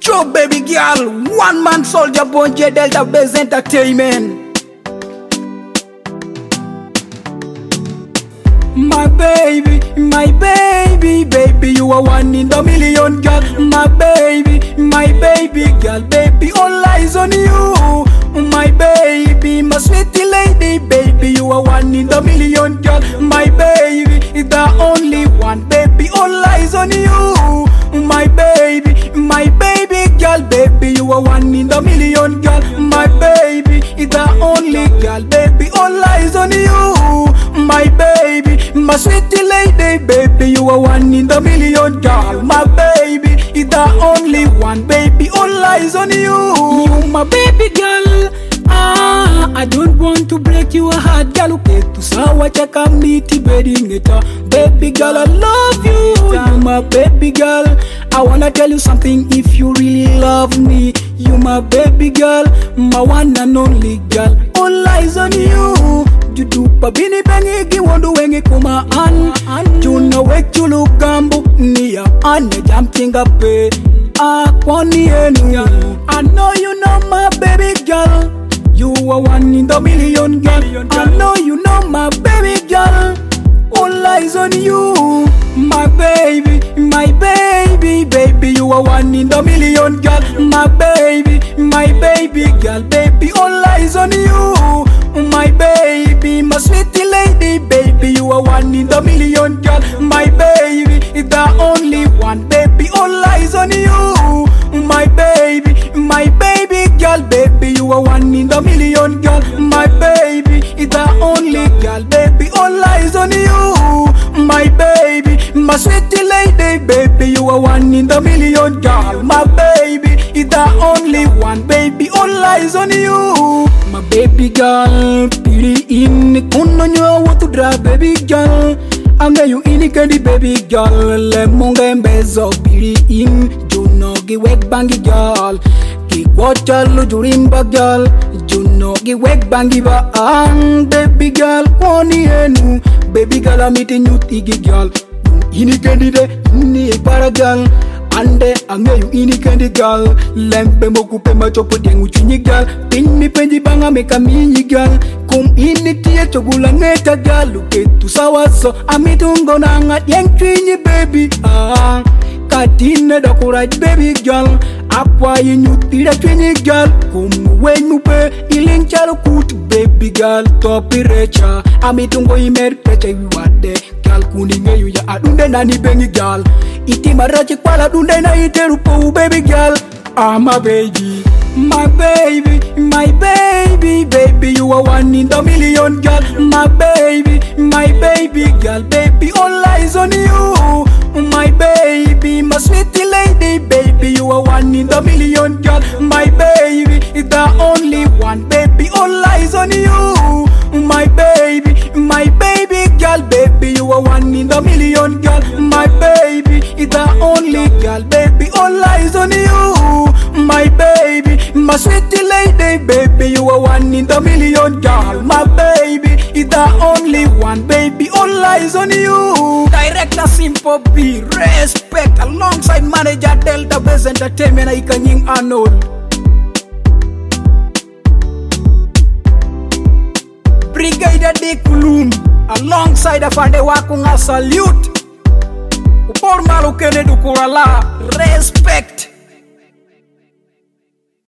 Joe baby girl, one man soldier born J Delta Base Entertainment. My baby, baby, you are one in the million, girl. My baby girl, baby, all eyes on you. My baby, my sweetie lady, baby, you are one in the million, girl. My baby, the only one, baby, all eyes on you. My baby girl, baby, you are one in the million, girl. My baby, the only girl, baby, all eyes on you. My baby, my sweetie lady, baby, you are one in the million, girl. My baby, the only one, baby, all eyes on you. You my baby girl, I don't want to break your heart, girl. Uketu sawa chaka miti bedingeta. Baby girl, I love you. You my baby girl, I wanna tell you something. If you really love me, you my baby girl, my one and only girl. All eyes on you. You do pabini bengi giwondu wengi kuma an. You know where you look gambo niya ane jamtinga pe. Kwani enu. I know you know my baby girl. You are one in the million, girl. I know you know my baby girl. All eyes on you. My baby, baby, you are one in the million, girl. My baby girl, baby, all eyes on you. My baby, my sweetie lady, baby, you are one in the million, girl. My baby, the only one, baby, all eyes on you. My baby girl, baby, you are one in the million, girl. My baby, the only girl, baby, all eyes on you. My baby, my sweetie lady, baby, you are one in the million, girl. My baby, the only one, baby, all eyes on you. My baby girl, piri in kuno nyo to dra, baby girl. Anga you ini candy, baby girl. Le monga mbezo piri in juno gi wek bangi girl. Ki watchalo jurimba girl. Juno gi wek bangi ba ang baby girl. Kwani enu baby girl, I'm meeting you tigi girl. Ini candy de ini para girl. Ande ange you ini candy girl. Lempe mokupe machopo dengu chunyi girl. Pin mi penji banga meka minyi girl. Kum ini tiye chogula ngeta girl. Uke tu sawaso amitungo nanga yang chunyi baby. Katine da kuraj baby girl. Akwa yinyu tira chunyi girl. Kum wenyu pe iling chalo kut baby girl. Topi recha amitungo imer pecha yuwade. Kuninge yu ya adunde nani bengi girl. Iti marachi kwala dunde na iteru po baby girl. My baby, baby, you are one in the million, girl. My baby girl, baby, all eyes on you. My baby, my sweetie lady, baby, you are one in the million, girl. My baby, the only one, baby, all eyes on you. My baby girl, baby, you are one in the million, girl. My baby, the only girl, baby, all eyes on you. My baby, my sweetie lady, baby, you are one in the million, girl. My baby, the only one, baby, all eyes on you. Director Simple B, respect, alongside manager Delta Base Entertainment, Ikanying Arnold. Brigadier de Kulum, alongside Afande Wakunga, salute. Upor malu kene dukurala, respect.